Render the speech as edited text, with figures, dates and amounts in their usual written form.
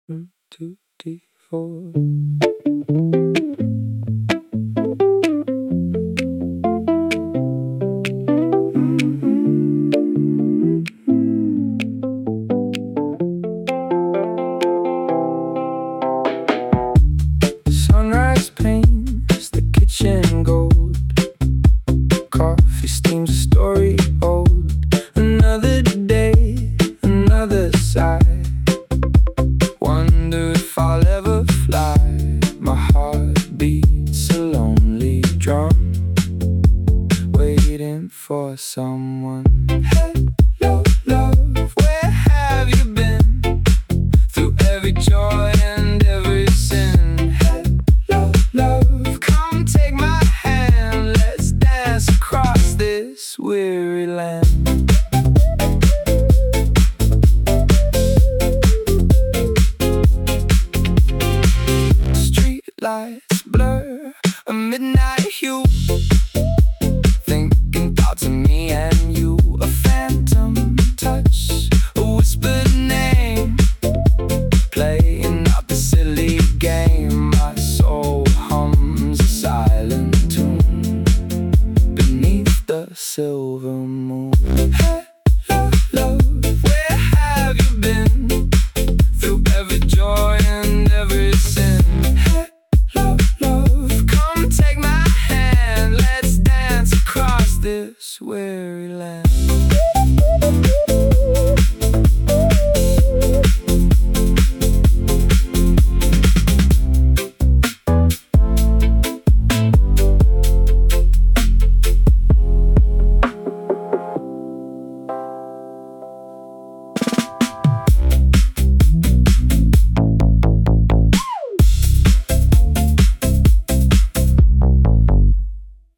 Two, three, four. Sunrise paints the kitchen gold. Coffee steams a story old. Another day, another sigh. Wonder if I'll ever fly. My heart beats a lonely drum, waiting for someone. Hello, love, where have you been? Through every joy